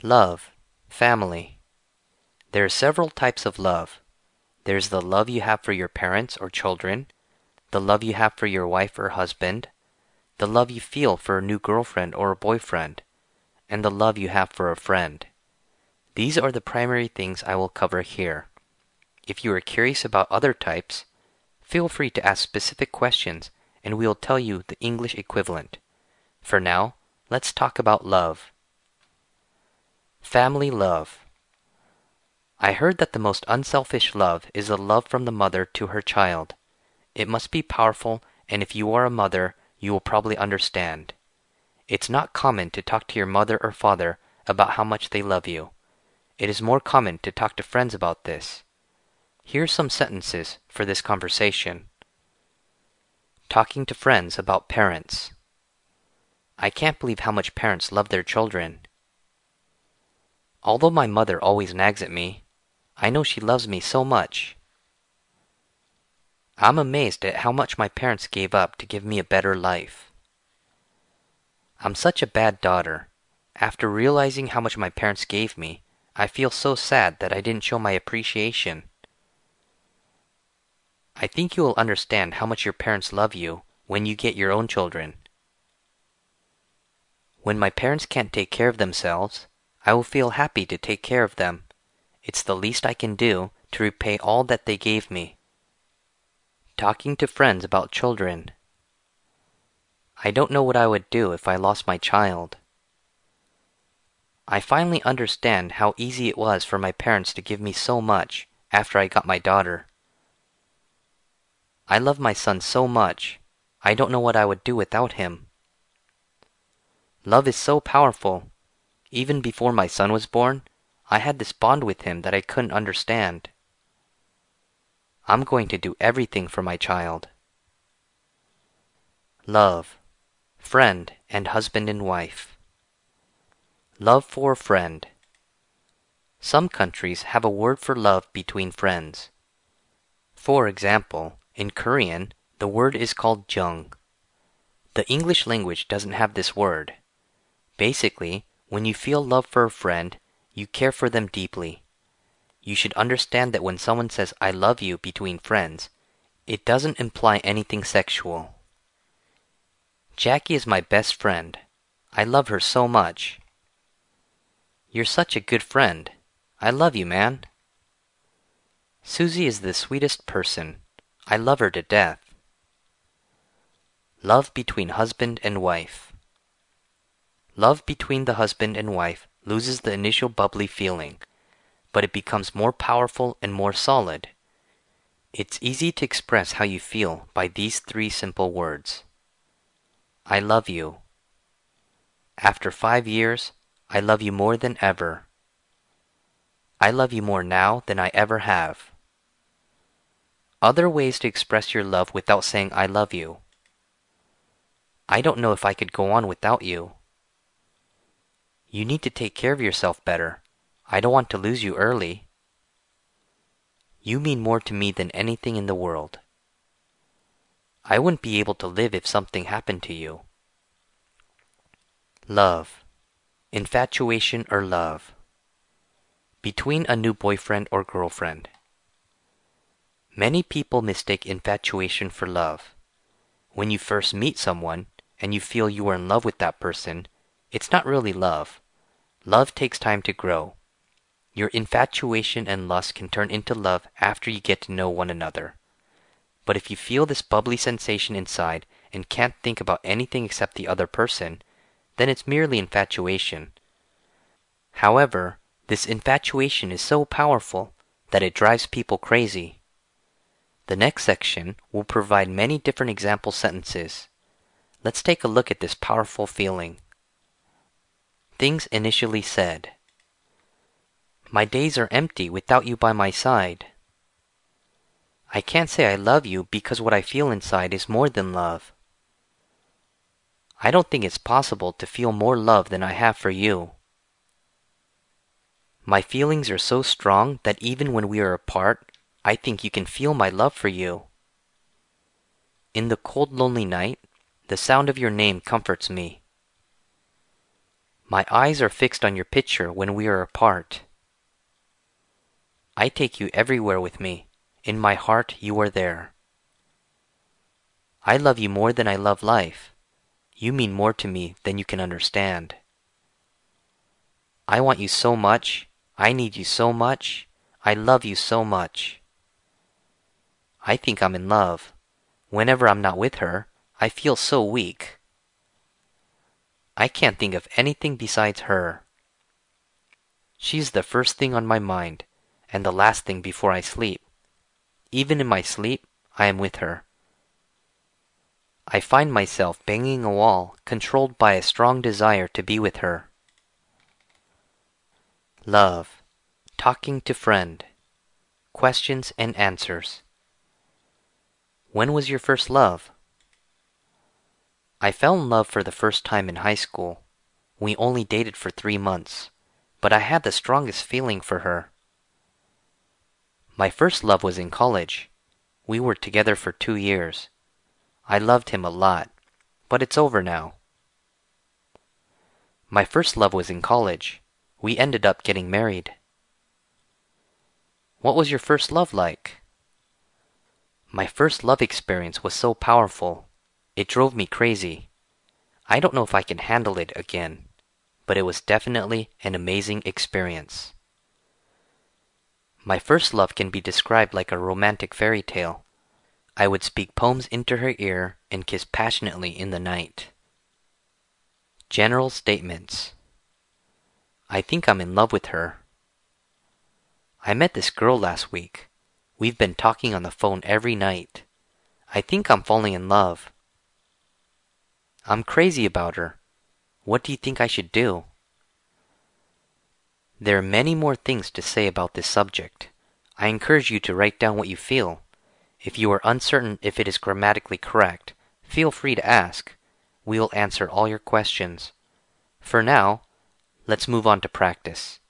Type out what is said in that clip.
Love, family. There are several types of love. There's the love you have for your parents or children, the love you have for your wife or husband, the love you feel for a new girlfriend or a boyfriend, and the love you have for a friend. These are the primary things I will cover here. If you are curious about other types, feel free to ask specific questions and we will tell you the English equivalent. For now, let's talk about love. Family love. I heard that the most unselfish love is the love from the mother to her child. It must be powerful, and if you are a mother, you will probably understand. It's not common to talk to your mother or father about how much they love you. It is more common to talk to friends about this. Here are some sentences for this conversation. Talking to friends about parents. I can't believe how much parents love their children. Although my mother always nags at me, I know she loves me so much. I'm amazed at how much my parents gave up to give me a better life. I'm such a bad daughter. After realizing how much my parents gave me, I feel so sad that I didn't show my appreciation. I think you will understand how much your parents love you when you get your own children. When my parents can't take care of themselves, I will feel happy to take care of them. It's the least I can do to repay all that they gave me. Talking to friends about children. I don't know what I would do if I lost my child. I finally understand how easy it was for my parents to give me so much after I got my daughter. I love my son so much. I don't know what I would do without him. Love is so powerful. Even before my son was born, I had this bond with him that I couldn't understand. I'm going to do everything for my child. Love, friend and husband and wife. Love for a friend. Some countries have a word for love between friends. For example, in Korean, the word is called jung. The English language doesn't have this word. Basically, when you feel love for a friend, you care for them deeply. You should understand that when someone says I love you between friends, it doesn't imply anything sexual. Jackie is my best friend. I love her so much. You're such a good friend. I love you, man. Susie is the sweetest person. I love her to death. Love between husband and wife. Love between the husband and wife loses the initial bubbly feeling, but it becomes more powerful and more solid. It's easy to express how you feel by these three simple words. I love you. After 5 years, I love you more than ever. I love you more now than I ever have. Other ways to express your love without saying I love you. I don't know if I could go on without you. You need to take care of yourself better. I don't want to lose you early. You mean more to me than anything in the world. I wouldn't be able to live if something happened to you. Love. Infatuation or love. Between a new boyfriend or girlfriend. Many people mistake infatuation for love. When you first meet someone and you feel you are in love with that person, it's not really love. Love takes time to grow. Your infatuation and lust can turn into love after you get to know one another. But if you feel this bubbly sensation inside and can't think about anything except the other person, then it's merely infatuation. However, this infatuation is so powerful that it drives people crazy. The next section will provide many different example sentences. Let's take a look at this powerful feeling. Things initially said. My days are empty without you by my side. I can't say I love you because what I feel inside is more than love. I don't think it's possible to feel more love than I have for you. My feelings are so strong that even when we are apart, I think you can feel my love for you. In the cold, lonely night, the sound of your name comforts me. My eyes are fixed on your picture when we are apart. I take you everywhere with me. In my heart you are there. I love you more than I love life. You mean more to me than you can understand. I want you so much. I need you so much. I love you so much. I think I'm in love. Whenever I'm not with her, I feel so weak. I can't think of anything besides her. She's the first thing on my mind, and the last thing before I sleep. Even in my sleep, I am with her. I find myself banging a wall, controlled by a strong desire to be with her. Love. Talking to friend. Questions and answers. When was your first love? I fell in love for the first time in high school. We only dated for 3 months, but I had the strongest feeling for her. My first love was in college. We were together for 2 years. I loved him a lot, but it's over now. My first love was in college. We ended up getting married. What was your first love like? My first love experience was so powerful. It drove me crazy. I don't know if I can handle it again, but it was definitely an amazing experience. My first love can be described like a romantic fairy tale. I would speak poems into her ear and kiss passionately in the night. General statements. I think I'm in love with her. I met this girl last week. We've been talking on the phone every night. I think I'm falling in love. I'm crazy about her. What do you think I should do? There are many more things to say about this subject. I encourage you to write down what you feel. If you are uncertain if it is grammatically correct, feel free to ask. We will answer all your questions. For now, let's move on to practice.